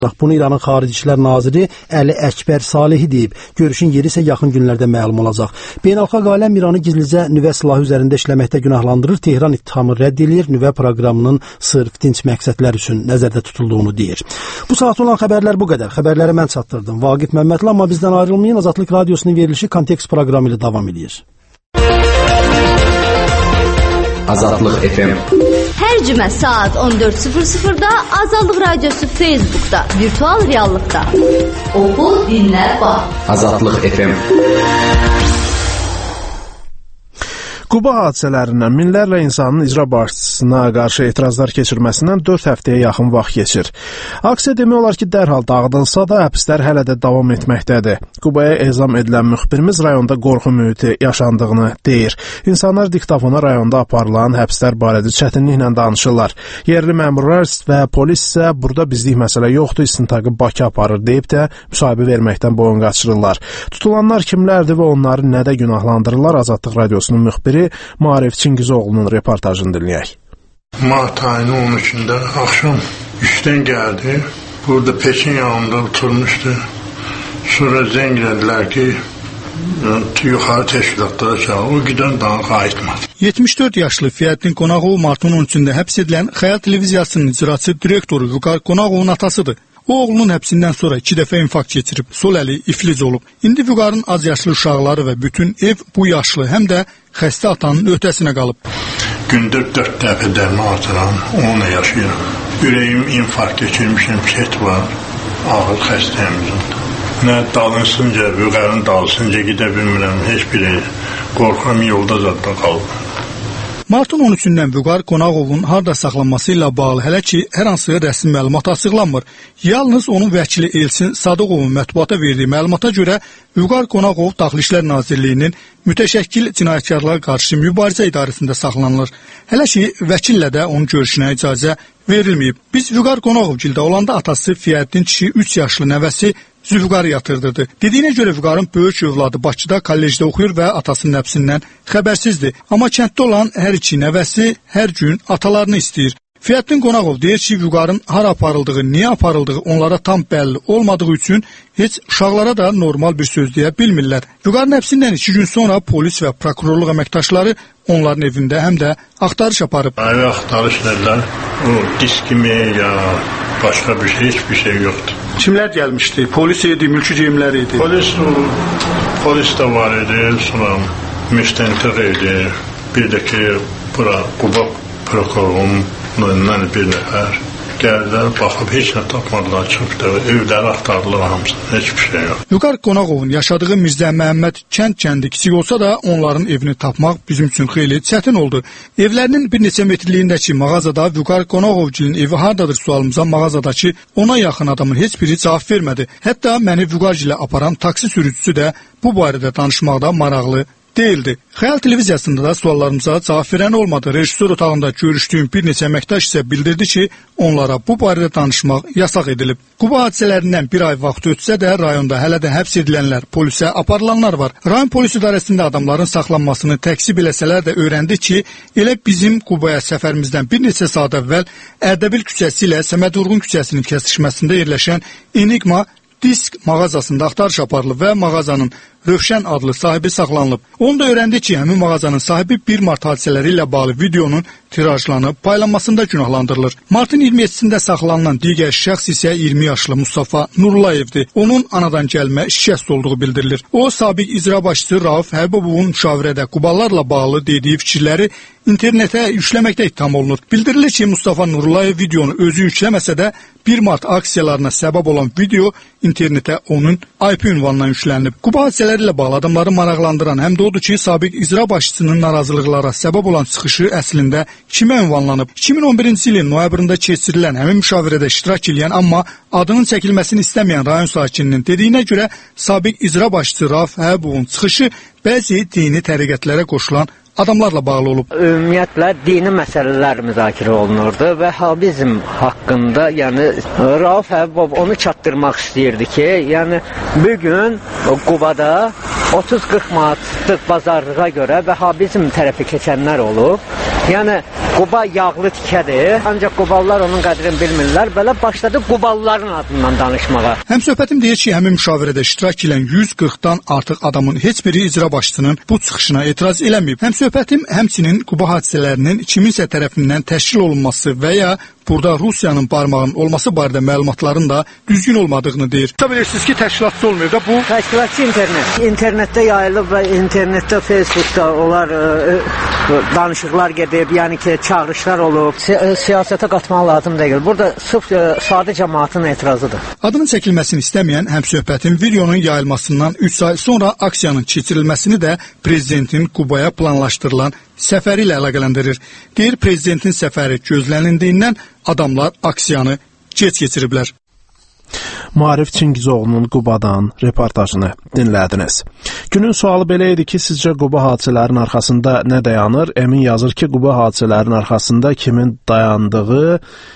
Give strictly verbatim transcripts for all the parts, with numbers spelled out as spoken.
Bunu İranın Xarici İşlər Naziri Əli Əkbər Salehi deyib. Görüşün yeri isə yaxın günlərdə məlum olacaq. Beynəlxalq aləm İranı gizlicə nüvə silahı üzərində işləməkdə günahlandırır. Tehran ittihamı rədd edir, nüvə proqramının sırf dinc məqsədlər üçün nəzərdə tutulduğunu deyir. Bu saat olan xəbərlər bu qədər. Xəbərləri mən çatdırdım. Vaqif Məmmədli, amma bizdən ayrılmayın. Azadlıq Radiosunun verilişi Kontekst proqramı ilə davam edir. Azadlıq F M. Hər cümə saat on dörd sıfır sıfırda Azadlıq Radiosu Facebook'da, virtual reallıqda. Oxu, dinlə, bax. Azadlıq F M. Quba hadisələrindən minlərlə insanın icra başçısına qarşı etirazlar keçirməsindən dörd həftəyə yaxın vaxt keçir. Aksiya demək olar ki, dərhal dağıdılsa da həbslər hələ də davam etməkdədir. Qubaya ezam edilən müxbirimiz rayonda qorxu mühiti yaşandığını deyir. İnsanlar diktafona rayonda aparılan həbslər barədə çətinliklə danışırlar. Yerli məmurlar və polis isə burada bizlik məsələ yoxdur, istintaqı Bakı aparır deyib də müsahibə verməkdən boyun qaçırırlar. Tutulanlar kimlərdir və onları nədə günahlandırırlar? Azadlıq Radiosunun müxbiri Maarif Çingizoğlu'nun reportajını dinləyək. Mart ayının on üçündə axşam işdən gəldi. Burada Pekin yanında oturmuşdu. Sonra zəng edilər ki, yuxarı təşkilatlara çağır. O gidən daha qayıtmadı. yetmiş dörd yaşlı Fiyaddin Qonaqov martın on üçündə həbs edilən Xəyal televiziyasının icraçı direktoru Vüqar Qonaqovun atasıdır. O oğlunun həbsindən sonra iki dəfə infarkt keçirib, sol əli iflic olub. İndi Vüqarın az yaşlı uşaqları və bütün ev bu yaşlı, həm də xəstə atanın öhdəsinə qalıb. Gündə dörd dəfə dərman atıram, onunla yaşayıram. Ürəyim infarkt keçirmişəm, ket var, ağır xəstəyimizin. Nə dalısınca, Vüqarın dalısınca gedə bilmirəm, heç biri qorxuram, yolda zadda qalıb. Martın on üçündən Vüqar Qonaqovun harda saxlanması ilə bağlı hələ ki, hər hansı rəsmi məlumat açıqlanmır. Yalnız onun vəkili Elçin Sadıqovun mətbuata verdiyi məlumata görə Vüqar Qonaqov Daxili İşlər Nazirliyinin mütəşəkkil cinayətkarlara qarşı mübarizə idarəsində saxlanılır. Hələ ki, vəkillə də onun görüşünə icazə verilməyib. Biz Vüqar Qonaqov gildə olanda atası Fiyaddin kişi üç yaşlı nəvəsi Zülfüqarı yatırdırdı. Dediyinə görə Vüqarın böyük övladı Bakıda kollecdə oxuyur və atasının həbsindən xəbərsizdir. Amma kənddə olan hər iki nəvəsi hər gün atalarını istəyir. Fiyaddin Qonaqov deyir ki, Vüqarın hara aparıldığı, niyə aparıldığı onlara tam bəlli olmadığı üçün heç uşaqlara da normal bir söz deyə bilmirlər. Vüqarın həbsindən iki gün sonra polis və prokurorluq əməkdaşları onların evində həm də axtarış aparıb. Əvvəl axtarış edilər, o diskimi ya başqa bir şey, heç bir şey yoxdur. Kimlər gəlmişdi? Polis idi, mülki geyimləri idi? Polis, polis də var idi, sonra müstəntiq idi, bir də ki, bura Quba prokurorundan bir nəfər gəldilər, baxıb heç nə tapmadılar, çıxdı, evləri axtardılar hamısını, heç bir şey yox. Vüqar Qonaqovun yaşadığı Mirzə Məhəmməd kənd kəndi kiçik olsa da onların evini tapmaq bizim üçün xeyli çətin oldu. Evlərinin bir neçə metrliyindəki mağazada Vüqar Qonaqovgilin evi hardadır sualımıza mağazadakı ona yaxın adamın heç biri cavab vermədi. Hətta məni Vüqar ilə aparan taksi sürücüsü də bu barədə danışmaqda maraqlı deyildi. Xəyal televiziyasında da suallarımıza cavab verən olmadı. Rejissor otağında görüşdüyüm bir neçə əməkdaş isə bildirdi ki, onlara bu barədə danışmaq yasaq edilib. Quba hadisələrindən bir ay vaxt ötsə də rayonda hələ də həbs edilənlər, polisə aparılanlar var. Rayon polis idarəsində adamların saxlanmasını təksib eləsələr də öyrəndi ki, elə bizim Qubaya səfərimizdən bir neçə saat əvvəl Ərdəbil küçəsi ilə Səməd Vurğun küçəsinin kəsişməsində yerləşən Enigma disk mağazasında axtarış aparılıb və mağazanın Rövşən adlı sahibi saxlanılıb. Onu da öyrəndi ki, həmin mağazanın sahibi bir mart hadisələri ilə bağlı videonun tirajlanıb paylanmasında günahlandırılır. Martın iyirmi yeddisində saxlanılan digər şəxs isə iyirmi yaşlı Mustafa Nurullayevdir. Onun anadan gəlmə şikəst olduğu bildirilir. O, sabiq icra başçısı Rauf Hərbobovun müşavirədə Qubalarla bağlı dediyi fikirləri internetə yükləməkdə ittiham olunur. Bildirilir ki, Mustafa Nurulayev videonu özü yükləməsə də bir mart aksiyalarına səbəb olan video internetə onun I P ünvanından yüklənib. Quba hadisələri ilə bağlı adamları maraqlandıran həm də odur ki, sabiq icra başçısının narazılıqlara səbəb olan çıxışı əslində kimə ünvanlanıb? iki min on birinci ilin noyabrında keçirilən həmin müşavirədə iştirak edən, amma adının çəkilməsini istəməyən rayon sakininin dediyinə görə sabiq icra başçısı Rauf Hərbobovun çıxışı bəzi dini təriqətlərə qoşulan adamlarla bağlı olub. Ümumiyyətlə dini məsələlər müzakirə olunurdu və habizm haqqında, yəni Rauf Hərbobov onu çatdırmaq istəyirdi ki, yəni bugün Qubada otuz qırx manatlıq bazarlığa görə vəhabizm tərəfi keçənlər olub. Yəni Quba yağlı tikədir. Ancaq Qubalılar onun qədrini bilmirlər. Belə başladı Qubalıların adından danışmağa. Həmsöhbətim deyir ki, həmin müşavirədə iştirak edən yüz qırxdan artıq adamın heç biri icra başçısının bu çıxışına etiraz eləməyib. Həmsöhbətim həmçinin Quba hadisələrinin kiminsə tərəfindən təşkil olunması və ya burada Rusiyanın barmağının olması barədə məlumatların da düzgün olmadığını deyir. Bilirsiniz ki, təşkilatçı olmuyor da bu. Təşkilatçı internet. İnternetdə yayılıb və internetdə, Facebookda onlar ə, ə, danışıqlar gedib, yəni ki, çağırışlar olub. Si siyasətə qatmaq lazım deyil. Burada sırf ə, sadə cəmaatın etirazıdır. Adının çəkilməsini istəməyən həmsöhbətin videonun yayılmasından üç ay sonra aksiyanın keçirilməsini də prezidentin Qubaya planlaşdırılan səfəri ilə əlaqələndirir. Deyir, prezidentin səfəri gözlənildiyindən adamlar aksiyanı gec keçiriblər. Maarif Çingizoğlu'nun Qubadan reportajını dinlədiniz. Günün sualı belə idi ki, sizcə Quba hadisələrin arxasında nə dayanır? Emin yazır ki, Quba hadisələrin arxasında kimin dayandığı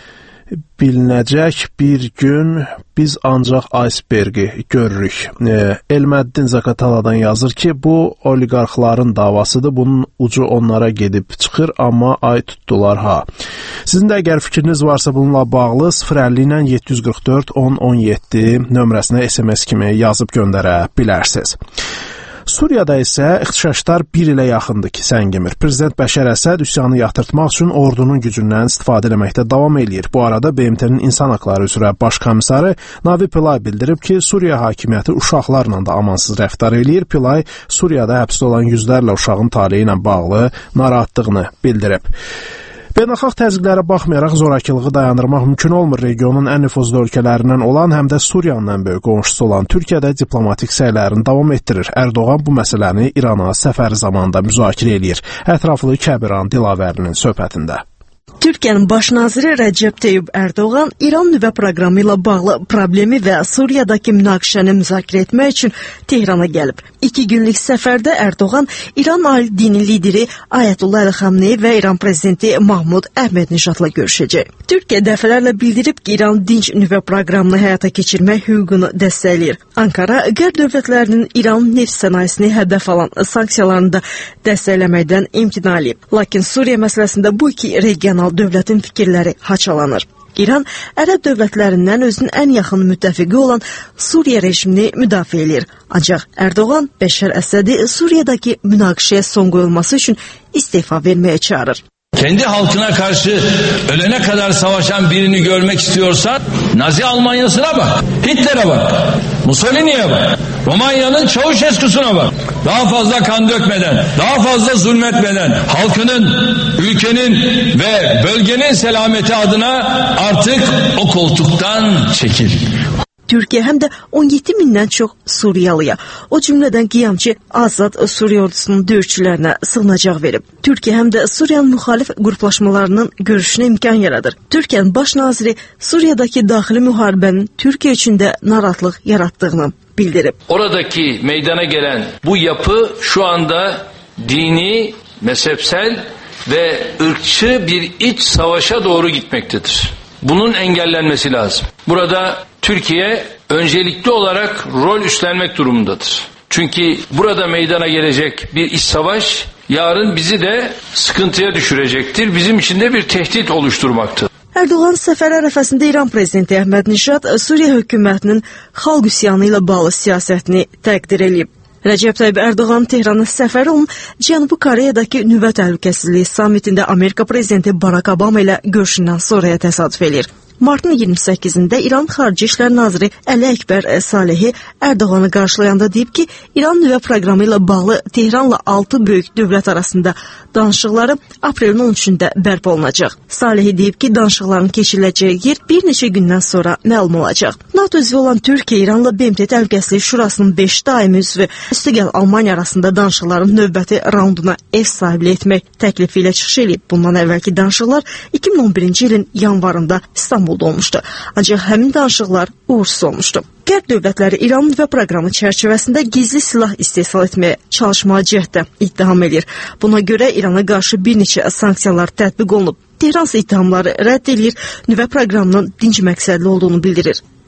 bilinəcək bir gün biz ancaq icebergi görürük. E, Elməddin Zakataladan yazır ki, bu oligarxların davasıdır, bunun ucu onlara gedib çıxır, amma ay tutdular ha. Sizin də əgər fikriniz varsa bununla bağlı sıfır əlli ilə yeddi yüz qırx dörd on on yeddi nömrəsinə S M S kimi yazıb göndərə bilərsiniz. Suriyada isə ixtişaşlar bir ilə yaxındır ki, səngimir. Prezident Bəşər Əsəd üsyanı yatırtmaq üçün ordunun gücündən istifadə etməkdə davam eləyir. Bu arada B M T-nin İnsan Haqları üzrə Baş komissarı Navi Pillay bildirib ki, Suriya hakimiyyəti uşaqlarla da amansız rəftar eləyir. Pillay Suriyada həbsdə olan yüzlərlə uşağın taleyi ilə bağlı narahatlığını bildirib. Beynəlxalq təzyiqlərə baxmayaraq zorakılığı dayandırmaq mümkün olmur. Regionun ən nüfuzlu ölkələrindən olan, həm də Suriyanın ən böyük qonşusu olan Türkiyədə diplomatik səylərini davam etdirir. Ərdoğan bu məsələni İrana səfəri zamanında müzakirə eləyir. Ətraflı Kəbiran Dilavərlinin söhbətində. Türkiyənin baş naziri Rəcəb Tayyib Ərdoğan İran nüvə proqramı ilə bağlı problemi və Suriyadakı münaqişəni müzakirə etmək üçün Tehrana gəlib. İki günlük səfərdə Ərdoğan İran ali dini lideri Ayətullah Əli Xamneyi və İran prezidenti Mahmud Əhmədnijadla görüşəcək. Türkiyə dəfələrlə bildirib ki, İran dinc nüvə proqramını həyata keçirmək hüququnu dəstəkləyir. Ankara, Qərb dövlətlərinin İran neft sənayesini hədəf alan sanksiyalarını da dəstəkləməkdən imtina edib. Lakin Suriya məsələsində bu iki regional dövlətin fikirləri haçalanır. İran, ərəb dövlətlərindən özünün ən yaxın müttəfiqi olan Suriya rejimini müdafiə edir. Ancaq Ərdoğan Bəşər Əsədi Suriyadakı münaqişəyə son qoyulması üçün istifa verməyə çağırır. Kendi halkına karşı ölene kadar savaşan birini görmek istiyorsan Nazi Almanya'sına bak, Hitler'e bak, Mussolini'ye bak, Romanya'nın Çavuşescu'suna bak. Daha fazla kan dökmeden, daha fazla zulmetmeden halkının, ülkenin ve bölgenin selameti adına artık o koltuktan çekil. Türkiyə həm də on yeddi mindən çox Suriyalıya, o cümlədən qiyamçı Azad Suriya ordusunun döyüşçülərinə sığınacaq verib. Türkiyə həm də Suriyanın müxalif qruplaşmalarının görüşünə imkan yaradır. Türkiyənin baş naziri Suriyadakı daxili müharibənin Türkiyə üçün də narahatlıq yaratdığını bildirib. Oradaki meydana gelen bu yapı şu anda dini, mezhepsel ve ırkçı bir iç savaşa doğru gitmektedir. Bunun engellenmesi lazım. Burada Türkiye öncelikli olarak rol üstlenmek durumundadır. Çünkü burada meydana gelecek bir iç savaş yarın bizi de sıkıntıya düşürecektir. Bizim için de bir tehdit oluşturmaktadır. Ərdoğan səfər ərəfəsində İran prezidenti Əhmədnijad Suriya hökumətinin xalq üsyanı ilə bağlı siyasətini təqdir edib. Rəcəb Tayyib Ərdoğanın Tehrana səfəri onun Cənubi Koreyadakı nüvə təhlükəsizliyi sammitində Amerika prezidenti Barack Obama ilə görüşündən sonraya təsadüf edir. Martın iyirmi səkkizində İran Xarici İşlər Naziri Əli Əkbər Salehi Ərdoğanı qarşılayanda deyib ki, İran nüvə proqramı ilə bağlı Tehranla altı böyük dövlət arasında danışıqları aprelin on üçündə bərpa olunacaq. Salehi deyib ki, danışıqların keçiriləcəyi yer bir neçə gündən sonra məlum olacaq. NATO üzvü olan Türkiyə İranla B M T Təhlükəsizlik Şurasının beş daimi üzvü üstəgəl Almaniya arasında danışıqların növbəti raunduna ev sahibliyi etmək təklifi ilə çıxış edib. Bundan əvvəlki danışıqlar iki min on birinci ilin yanvarında İstanbulda olmuşdu. Ancaq həmin danışıqlar uğursuz olmuşdu. Qərb dövlətləri İran nüvə proqramı çərçivəsində gizli silah istehsal etməyə çalışmağa cəhddə ittiham edir. Buna görə İrana qarşı bir neçə sanksiyalar tətbiq olunub. Tehran isə ittihamları rədd edir, nüvə proqramının dinc məqsədli olduğunu bildirir.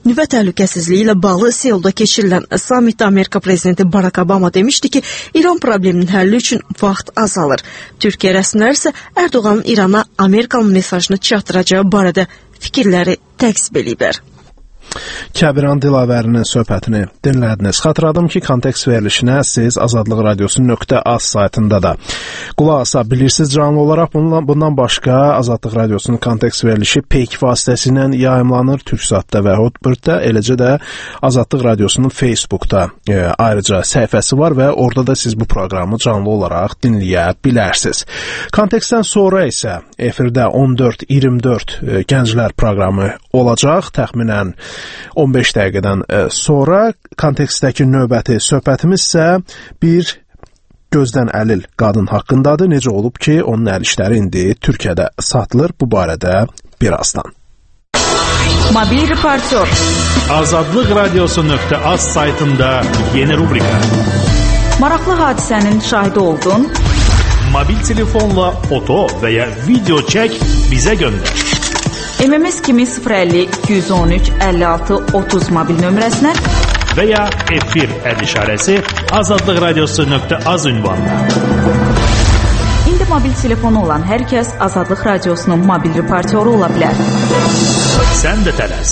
nüvə təhlükəsizliyi ilə bağlı Seulda keçirilən sammitdə Amerika prezidenti Barack Obama demişdi ki, İran probleminin həlli üçün vaxt azalır. Türkiyə rəsmiləri isə Ərdoğanın İrana Amerikanın mesajını çatdıracağı barədə fikirləri təqsib eləyiblər. Kəbiran Dilavərinin söhbətini dinlədiniz. Xatırladım ki, kontekst verilişinə siz Azadlıq Radiosu nöqtə az saytında da qulaq asa bilirsiniz canlı olaraq. Bundan, bundan başqa Azadlıq Radiosunun kontekst verilişi Peyk vasitəsilə yayımlanır Türksatda və Hotbirddə, eləcə də Azadlıq Radiosunun Facebookda e, ayrıca səhifəsi var və orada da siz bu proqramı canlı olaraq dinləyə bilərsiniz. Kontekstdən sonra isə efirdə on dörd iyirmi dörd e, gənclər proqramı olacaq. Təxminən on beş dəqiqədən sonra kontekstdəki növbəti söhbətimiz isə bir gözdən əlil qadın haqqındadır. Necə olub ki, onun əl işləri indi Türkiyədə satılır. Bu barədə birazdan. Mobil reportyor. Azadlıq Radiosu nöqtə az saytında yeni rubrika. Maraqlı hadisənin şahidi oldun. Mobil telefonla foto və ya video çək, bizə göndər. M M S kimi sıfır əlli iki yüz on üç əlli altı otuz mobil nömrəsinə və ya efir əd işarəsi Azadlıq Radiosu nöqtə az ünvanına. İndi mobil telefonu olan hər kəs Azadlıq Radiosunun mobil reportyoru ola bilər. Sən də tələs.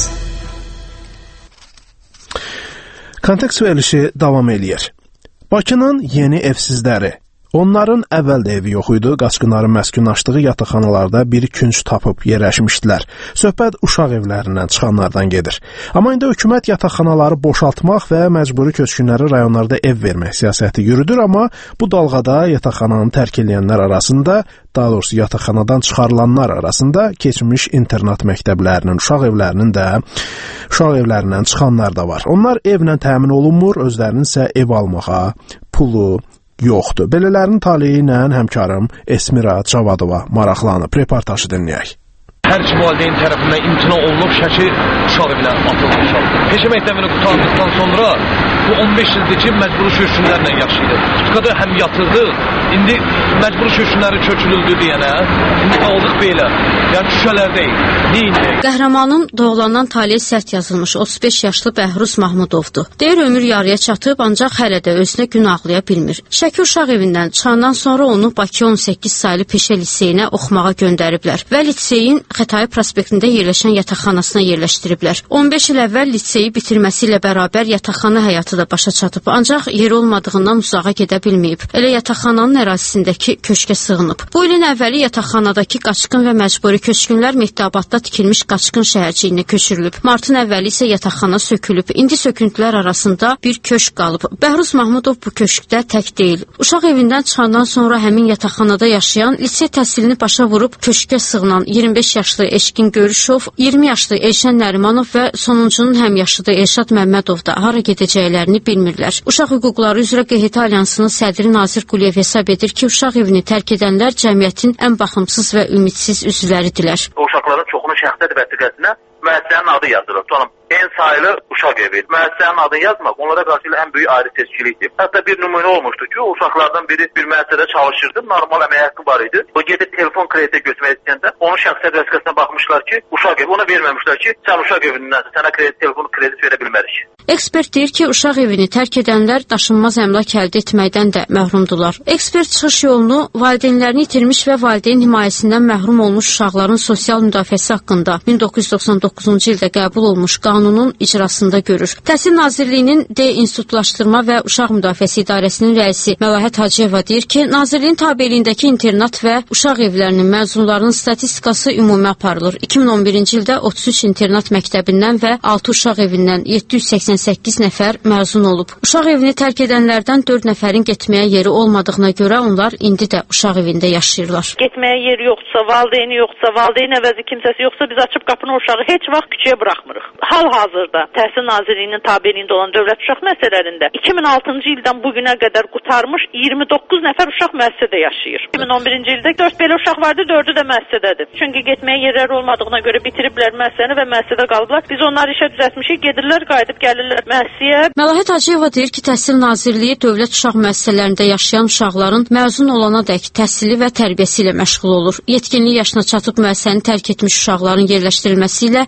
Kontekst verilişi davam eləyir. Bakının yeni evsizləri. Onların əvvəl də evi yox idi, qaçqınların məskunlaşdığı yataqxanalarda bir künc tapıb yerləşmişdilər. Söhbət uşaq evlərindən çıxanlardan gedir. Amma indi hökumət yataqxanaları boşaltmaq və məcburi köçkünləri rayonlarda ev vermək siyasəti yürüdür, amma bu dalğada yataqxananı tərk edənlər arasında, daha doğrusu yataqxanadan çıxarılanlar arasında keçmiş internat məktəblərinin, uşaq evlərinin də uşaq evlərindən çıxanlar da var. Onlar evlə təmin olunmur, özlərinin isə ev almağa pulu yoxdur. Belələrinin taleyi ilə həmkarım Esmira Cavadova maraqlanıb. Reportajı dinləyək. Hər iki valideyn tərəfindən imtina olunub şəki uşaq evinə atılmışlar. Peşə məktəbini qutardıqdan sonra bu on beş ildir ki, məcburi köçkünlərlə yaşayır. Tutkada həm yatırdı, indi məcburi köçkünləri köçülüldü deyənə, indi qaldıq belə. Yəni şüşələrdəyik. Neyindi? Qəhrəmanın doğulandan taleyi sərt yazılmış otuz beş yaşlı Bəhruz Mahmudovdur. Deyir ömür yarıya çatıb, ancaq hələ də özünə gün ağlaya bilmir. Şəki uşaq evindən çıxandan sonra onu Bakı on səkkiz saylı peşə liseyinə oxumağa göndəriblər və liseyin Xətai prospektində yerləşən yataqxanasına yerləşdiriblər. on beş il əvvəl liseyi bitirməsi ilə bərabər yataqxana həyatı da başa çatıb, ancaq yeri olmadığından uzağa gedə bilməyib. Elə yataqxananın ərazisindəki köşkə sığınıb. Bu ilin əvvəli yataqxanadakı qaçqın və məcburi köçkünlər Mehdabadda tikilmiş qaçqın şəhərciyinə köçürülüb. Martın əvvəli isə yataqxana sökülüb. İndi söküntülər arasında bir köşk qalıb. Bəhruz Mahmudov bu köşkdə tək deyil. Uşaq evindən çıxandan sonra həmin yataqxanada yaşayan, lisey təhsilini başa vurub köşkə sığınan iyirmi beş yaşlı Eşkin Görüşov, iyirmi yaşlı Elşən Nərimanov və sonuncunun həmyaşıdı Elşad Məmmədov da hara gedəcəklərini bilmirlər. Uşaq hüquqları üzrə Q H T Alyansının sədri Nazir Quliyev hesab edir ki, uşaq evini tərk edənlər cəmiyyətin ən baxımsız və ümidsiz üzvləridirlər. Uşaqların çoxunun şəxsiyyət vəsiqəsinə müəssisənin adı yazılır. Sonra en sayılı uşaq evi. Müəssisənin adını yazmaq onlara qarşı ən böyük ayrı seçkilikdir. Hətta bir nümunə olmuşdu ki, o uşaqlardan biri bir müəssisədə çalışırdı, normal əmək haqqı var idi. O gedib telefon kreditə götürmək istəyəndə onun şəxsiyyət vəsiqəsinə baxmışlar ki, uşaq evi, ona verməmişlər ki, sən uşaq evindən sənə kredit, telefon kredit verə bilmərik. Ekspert deyir ki, uşaq evini tərk edənlər daşınmaz əmlak əldə etməkdən də məhrumdular. Ekspert çıxış yolunu valideynlərini itirmiş və valideyn himayəsindən məhrum olmuş uşaqların sosial müdafiəsi haqqında min doqquz yüz doxsan doqquzuncu ildə qəbul olmuş qanunun icrasında görür. Təhsil Nazirliyinin Deinstitutlaşdırma və Uşaq Müdafiəsi İdarəsinin rəisi Məlahət Hacıyeva deyir ki, Nazirliyin tabeliyindəki internat və uşaq evlərinin məzunlarının statistikası ümumi aparılır. iki min on birinci ildə otuz üç internat məktəbindən və altı uşaq evindən yeddi yüz səksən səkkiz nəfər məzun olub. Uşaq evini tərk edənlərdən dörd nəfərin getməyə yeri olmadığına görə onlar indi də uşaq evində yaşayırlar. Getməyə yeri yoxdursa, valideyni yoxdursa, valideyn əvəzi kimsəsi yoxsa biz açıb qapını uşağı heç vaxt küçəyə buraxmırıq. Hal-hazırda Təhsil Nazirliyinin tabeliyində olan dövlət uşaq müəssisələrində iki min altıncı ildən bu günə qədər qurtarmış iyirmi doqquz nəfər uşaq müəssisədə yaşayır. iki min on birinci ildə dörd belə uşaq vardı, dördü də müəssisədədir. Çünki getməyə yerləri olmadığına görə bitiriblər müəssisəni və müəssisədə qalıblar. Biz onları işə düzəltmişik, gedirlər, qayıdıb gəlirlər müəssisəyə. Məlahət Hacıyeva deyir ki, Təhsil Nazirliyi dövlət uşaq müəssisələrində yaşayan uşaqların məzun olanadək təhsili və tərbiyəsi ilə məşğul olur. Yetkinlik yaşına çatıb müəssisəni tərk etmiş uşaqların yerləşdirilməsi ilə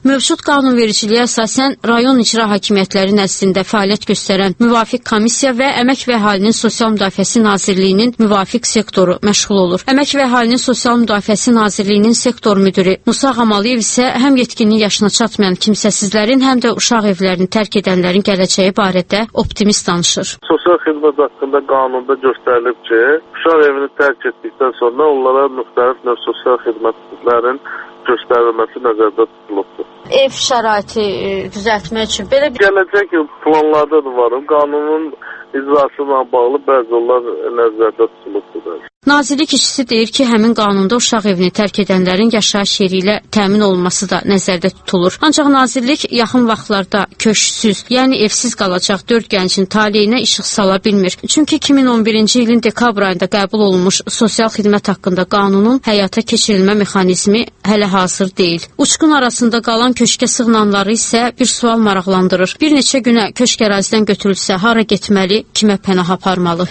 Mövcud qanunvericiliyə əsasən rayon icra hakimiyyətləri nəzdində fəaliyyət göstərən müvafiq komissiya və Əmək və Əhalinin Sosial Müdafiəsi Nazirliyinin müvafiq sektoru məşğul olur. Əmək və Əhalinin Sosial Müdafiəsi Nazirliyinin sektor müdiri Musa Ağamalıyev isə həm yetkinlik yaşına çatmayan kimsəsizlərin, həm də uşaq evlərini tərk edənlərin gələcəyi barədə optimist danışır. Sosial xidmət haqqında qanunda göstərilib ki, uşaq evini tərk etdikdən sonra onlara müxtəlif növ sosial xidmətlərin göstərilməsi nəzərdə tutulubdur. Ev şəraiti e, düzəltmək üçün belə bir... Gələcək planlarda da var. Qanunun icrası ilə bağlı bəzi yollar nəzərdə tutulubdur. Nazirlik işçisi deyir ki, həmin qanunda uşaq evini tərk edənlərin yaşayış yeri ilə təmin olunması da nəzərdə tutulur. Ancaq nazirlik yaxın vaxtlarda köşksüz, yəni evsiz qalacaq dörd gəncin taleyinə işıq sala bilmir. Çünki iki min on birinci ilin dekabr ayında qəbul olunmuş sosial xidmət haqqında qanunun həyata keçirilmə mexanizmi hələ hazır deyil. Uçqun arasında qalan köşkə sığınanları isə bir sual maraqlandırır. Bir neçə günə köşk ərazidən götürülsə hara getməli, kimə pənah aparmalı?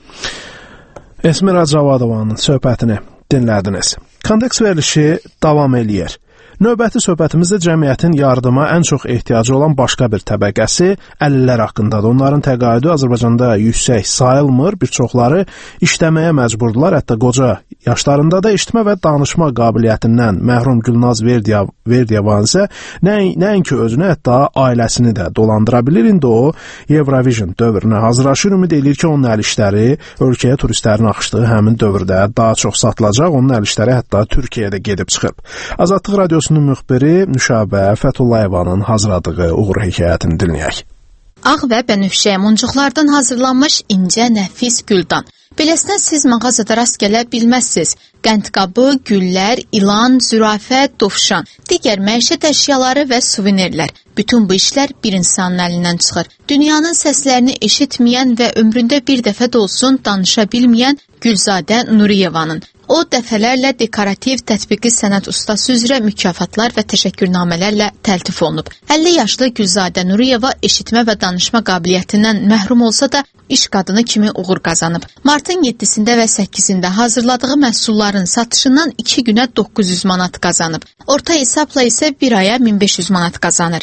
Esmira Cavadovanın söhbətini dinlədiniz. Kondeks verilişi davam eləyir. Növbəti söhbətimizdə cəmiyyətin yardıma ən çox ehtiyacı olan başqa bir təbəqəsi əlillər haqqındadır. Onların təqaüdü Azərbaycanda yüksək sayılmır, bir çoxları işləməyə məcburdular, hətta qoca yaşlarında da eşitmə və danışma qabiliyyətindən məhrum Gülnaz Verdiyev, Verdiyevan isə nəinki özünü, hətta ailəsini də dolandıra bilir. İndi o, Eurovision dövrünə hazırlaşır, ümid edir ki, onun əl işləri ölkəyə turistlərin axışdığı həmin dövrdə daha çox satılacaq. Onun əl işləri hətta Türkiyəyə də gedib çıxıb. Azadlıq Radiosu müxbiri Nüşabə Fətullayevanın hazırladığı uğur hekayətini dinləyək. Ağ və bənövşə muncuqlardan hazırlanmış incə, nəfis güldan. Beləsinə siz mağazada rast gələ bilməzsiniz. Qəndqabı, güllər, ilan, zürafə, dovşan, digər məişət əşyaları və suvenirlər. Bütün bu işlər bir insanın əlindən çıxır. Dünyanın səslərini eşitməyən və ömründə bir dəfə də olsun danışa bilməyən Gülzadə Nuriyevanın. O, dəfələrlə dekorativ tətbiqi sənət ustası üzrə mükafatlar və təşəkkürnamələrlə təltif olunub. əlli yaşlı Gülzadə Nuriyeva eşitmə və danışma qabiliyyətindən məhrum olsa da, iş qadını kimi uğur qazanıb. Martın yeddisində və səkkizində hazırladığı məhsulların satışından iki günə doqquz yüz manat qazanıb. Orta hesabla isə bir aya min beş yüz manat qazanır.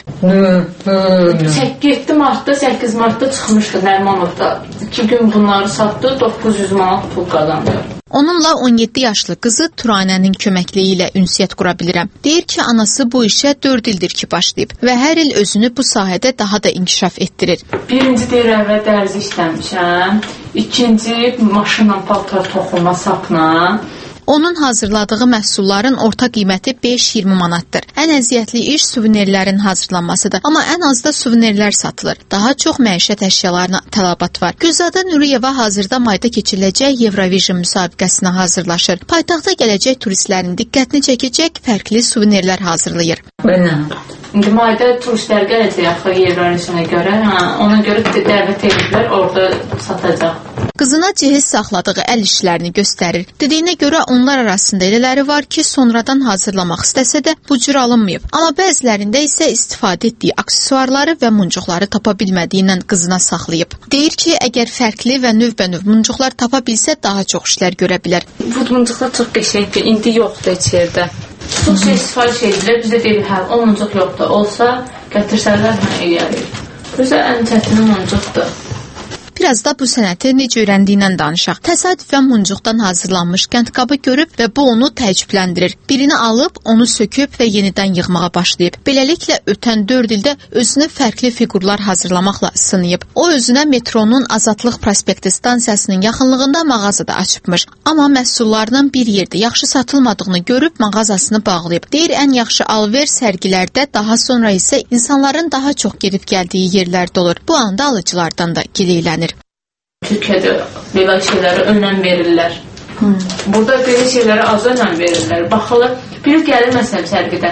yeddi martda, səkkiz martda çıxmışdı Nərmanovda. iki gün bunları satdı, doqquz yüz manat pul qazandı. Onunla on yeddi yaşlı qızı Turanənin köməkliyi ilə ünsiyyət qura bilirəm. Deyir ki, anası bu işə dörd ildir ki başlayıb və hər il özünü bu sahədə daha da inkişaf etdirir. Birinci deyir əvvəl dərzi işləmişəm, ikinci maşınla paltar toxuma sapla. Onun hazırladığı məhsulların orta qiyməti beş iyirmi manatdır. Ən əziyyətli iş suvenirlərin hazırlanmasıdır. Amma ən az da suvenirlər satılır. Daha çox məişət əşyalarına tələbat var. Gülzadə Nuriyeva hazırda mayda keçiriləcək Eurovision müsabiqəsinə hazırlaşır. Paytaxta gələcək turistlərin diqqətini çəkəcək fərqli suvenirlər hazırlayır. İndi mayda turistlər gələcək axı Eurovision'a görə. Hə, ona görə dəvət ediblər, orada satacaq. Qızına cehiz saxladığı əl işlərini göstərir. Dediyinə görə onlar arasında elələri var ki, sonradan hazırlamaq istəsə də bu cür alınmayıb. Amma bəzilərində isə istifadə etdiyi aksesuarları və muncuqları tapa bilmədiyindən qızına saxlayıb. Deyir ki, əgər fərqli və növbənöv muncuqlar tapa bilsə daha çox işlər görə bilər. Bu muncuqlar çox qəşəngdir, indi yoxdur heç yerdə. Çox şey sifariş edilər, bizə deyir, hə, o muncuq yoxdur. Olsa, gətirsələr, hə, eləyərik. Bizə ən çətini muncuqdur. Biraz da bu sənəti necə öyrəndiyindən danışaq. Təsadüfən muncuqdan hazırlanmış qəndqabı görüb və bu onu təəccübləndirir. Birini alıb, onu söküb və yenidən yığmağa başlayıb. Beləliklə, ötən dörd ildə özünü fərqli fiqurlar hazırlamaqla sınayıb. O, özünə metronun Azadlıq prospekti stansiyasının yaxınlığında mağazada açıbmış. Amma məhsullarının bir yerdə yaxşı satılmadığını görüb mağazasını bağlayıb. Deyir, ən yaxşı alver sərgilərdə, daha sonra isə insanların daha çox gedib gəldiyi yerlərdə olur. Bu anda alıcılardan da gileylənir. Türkiyədə belə şeylərə önəm verirlər. Hmm. Burada belə şeylərə az önəm verirlər. Baxılır, biri gəlir məsələn sərgidə.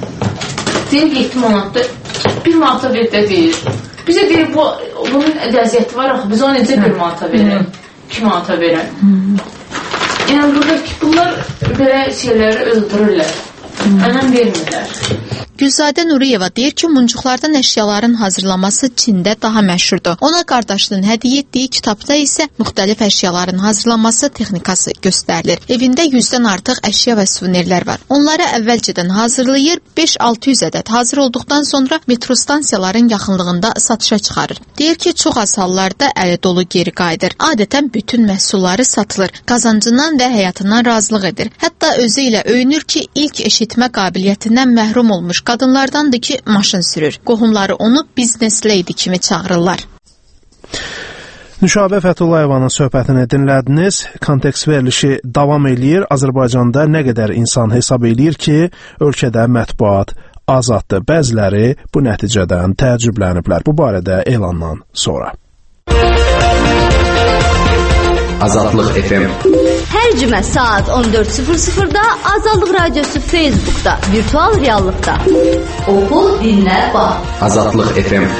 Deyir yeddi manatda, bir manata ver də deyir. Bizə deyir, bu, bunun əziyyəti var axı, biz onu necə bir manata verək, iki manata verək. Hmm. Yəni buradakı bunlar belə şeyləri öldürürlər. Hmm. Önəm vermirlər. Gülzadə Nuriyeva deyir ki, muncuqlardan əşyaların hazırlanması Çində daha məşhurdur. Ona qardaşının hədiyyə etdiyi kitabda isə müxtəlif əşyaların hazırlanması texnikası göstərilir. Evində yüzdən artıq əşya və suvenirlər var. Onları əvvəlcədən hazırlayır, beş altı yüz ədəd hazır olduqdan sonra metro stansiyaların yaxınlığında satışa çıxarır. Deyir ki, çox az hallarda əli dolu geri qayıdır. Adətən bütün məhsulları satılır. Qazancından və həyatından razılıq edir. Hətta özü ilə öyünür ki, ilk eşitmə qabiliyyətindən məhrum olmuş qadınlardandır ki, maşın sürür. Qohumları onu biznes lady kimi çağırırlar. Nüşabə Fəthullayevanın söhbətini dinlədiniz. Kontekst verilişi davam eləyir. Azərbaycanda nə qədər insan hesab eləyir ki, ölkədə mətbuat azaddır. Bəziləri bu nəticədən təəccübləniblər. Bu barədə elandan sonra. Azadlıq F M. Hər cümə saat on dörd sıfır sıfırda Azadlıq Radiosu Facebookda, virtual reallıqda. Oxu, dinlə, bax. Azadlıq F M.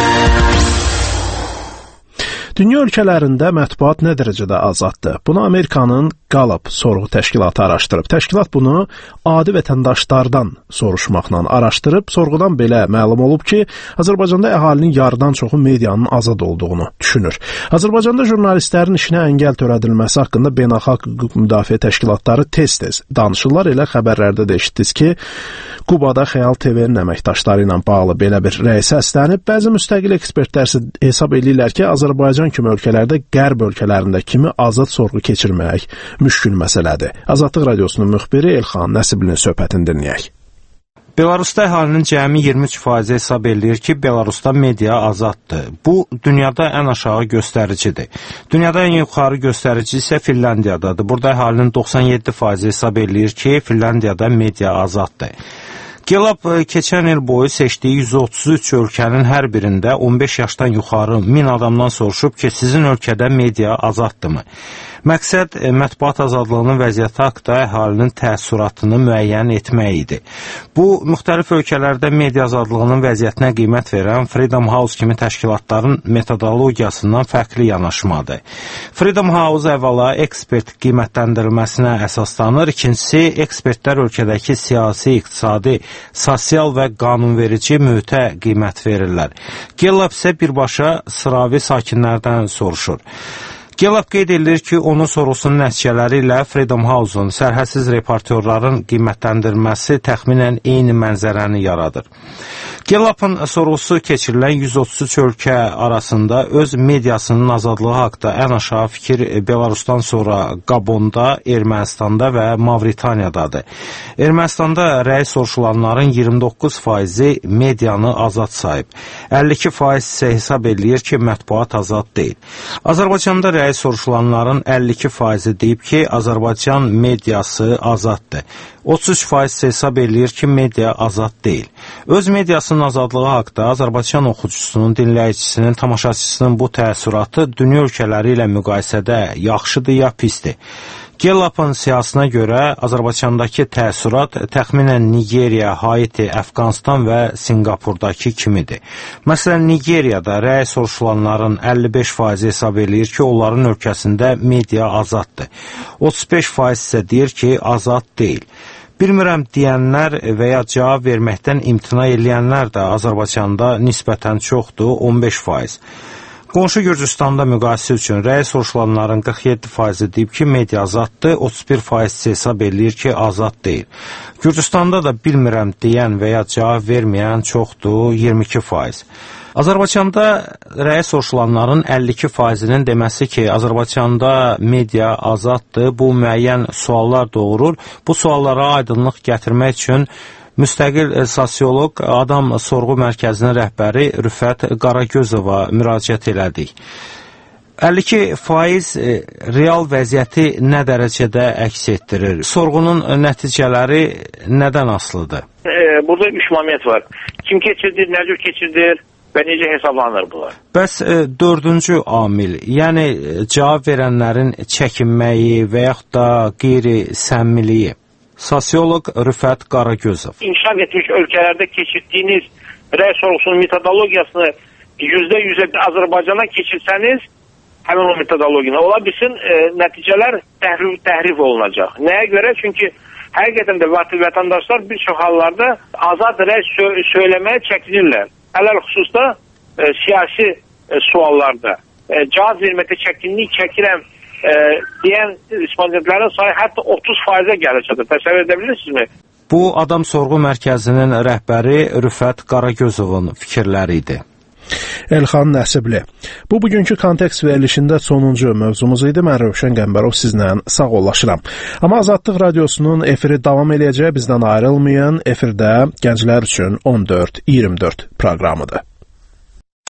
Dünya ölkələrində mətbuat nə dərəcədə azaddır? Bunu Amerikanın Gallup sorğu təşkilatı araşdırıb. Təşkilat bunu adi vətəndaşlardan soruşmaqla araşdırıb. Sorğudan belə məlum olub ki, Azərbaycanda əhalinin yarıdan çoxu medianın azad olduğunu düşünür. Azərbaycanda jurnalistlərin işinə əngəl törədilməsi haqqında beynəlxalq hüquq müdafiə təşkilatları tez-tez danışırlar. Elə xəbərlərdə də eşitdiniz ki, Qubada Xəyal T V-nin əməkdaşları ilə bağlı belə bir rəy səslənib. Bəzi müstəqil ekspertlər hesab edirlər ki, Azərbaycan kimi ölkələrdə qərb ölkələrində kimi azad sorğu keçirmək müşkül məsələdir. Azadlıq Radiosunun müxbiri Elxan Nəsiblinin söhbətini dinləyək. Belarusda əhalinin cəmi iyirmi üç faizi hesab eləyir ki, Belarusda media azaddır. Bu, dünyada ən aşağı göstəricidir. Dünyada ən yuxarı göstərici isə Finlandiyadadır. Burada əhalinin doxsan yeddi faizi hesab eləyir ki, Finlandiyada media azaddır. Gallup keçən il boyu seçdiyi yüz otuz üç ölkənin hər birində on beş yaşdan yuxarı min adamdan soruşub ki, sizin ölkədə media azaddırmı? Məqsəd mətbuat azadlığının vəziyyəti haqqında əhalinin təəssüratını müəyyən etmək idi. Bu, müxtəlif ölkələrdə media azadlığının vəziyyətinə qiymət verən Freedom House kimi təşkilatların metodologiyasından fərqli yanaşmadır. Freedom House əvvəla ekspert qiymətləndirilməsinə əsaslanır, ikincisi ekspertlər ölkədəki siyasi, iqtisadi, sosial və qanunverici mühitə qiymət verirlər. Gallup isə birbaşa sıravi sakinlərdən soruşur. Gallup qeyd edilir ki, onun sorğusunun nəticələri ilə Freedom House-un sərhədsiz reportyorların qiymətləndirilməsi təxminən eyni mənzərəni yaradır. Gallup'ın sorğusu keçirilən yüz otuz üç ölkə arasında öz mediasının azadlığı haqqında ən aşağı fikir Belarusdan sonra Gabonda, Ermənistanda və Mavritaniyadadır. Ermənistanda rəy soruşulanların iyirmi doqquz faizi medianı azad sayıb. əlli iki faiz isə hesab eləyir ki, mətbuat azad deyil. Azərbaycanda rəy soruşulanların əlli iki faizi deyib ki, Azərbaycan mediası azaddır. otuz üç faiz hesab eləyir ki, media azad deyil. Öz mediasının azadlığı haqqında Azərbaycan oxucusunun, dinləyicisinin, tamaşaçısının bu təəssüratı dünya ölkələri ilə müqayisədə yaxşıdır ya pisdir? Gallup'ın siyasına görə Azərbaycandakı təəssürat təxminən Nigeriya, Haiti, Əfqanistan və Singapurdakı kimidir. Məsələn, Nigeriyada rəy soruşulanların əlli beş faizi hesab eləyir ki, onların ölkəsində media azaddır. otuz beş faiz isə deyir ki, azad deyil. Bilmirəm deyənlər və ya cavab verməkdən imtina eləyənlər də Azərbaycanda nisbətən çoxdur, on beş faiz. Qonşu Gürcüstanda müqayisə üçün rəy soruşulanların qırx yeddi faizi deyib ki, media azaddır, otuz bir faiz hesab eləyir ki, azad deyil. Gürcüstanda da bilmirəm deyən və ya cavab verməyən çoxdur, iyirmi iki faiz. Azərbaycanda rəy soruşulanların əlli iki faizinin deməsi ki, Azərbaycanda media azaddır, bu müəyyən suallar doğurur. Bu suallara aydınlıq gətirmək üçün müstəqil sosioloq, Adam Sorğu Mərkəzinin rəhbəri Rüfət Qaragözova müraciət elədik. əlli iki faiz real vəziyyəti nə dərəcədə əks etdirir? Sorğunun nəticələri nədən asılıdır? E, burada üç moment var. Kim keçirdir, nə cür keçirdir və necə hesablanır bunlar? Bəs e, dördüncü amil, yəni cavab verənlərin çəkinməyi və yaxud da qeyri-səmmiliyi. Sosioloq Rüfət Qaragözov. İnkişaf etmiş ölkələrdə keçirdiyiniz rəy sorğusunun metodologiyasını yüzdə yüzə Azərbaycana keçirsəniz, həmin o metodologiyana ola bilsin, e, nəticələr təhrif, təhrif olunacaq. Nəyə görə? Çünki həqiqətən də vətəndaşlar bir çox hallarda azad rəy sö söyləməyə çəkinirlər. Ələl xüsusda e, siyasi e, suallarda e, cavab verməkdə çəkinlik çəkirəm e, deyən respondentlərin sayı hətta otuz faizə gəlir çatır. Təsəvvür edə bilirsinizmi? Bu, Adam Sorğu Mərkəzinin rəhbəri Rüfət Qaragözovun fikirləri idi. Elxan Nəsibli. Bu, bugünkü kontekst verilişində sonuncu mövzumuz idi. Mən Rövşən Qəmbərov sizlə sağollaşıram. Amma Azadlıq Radiosunun efiri davam eləyəcək. Bizdən ayrılmayın. Efirdə gənclər üçün on dörd iyirmi dörd proqramıdır.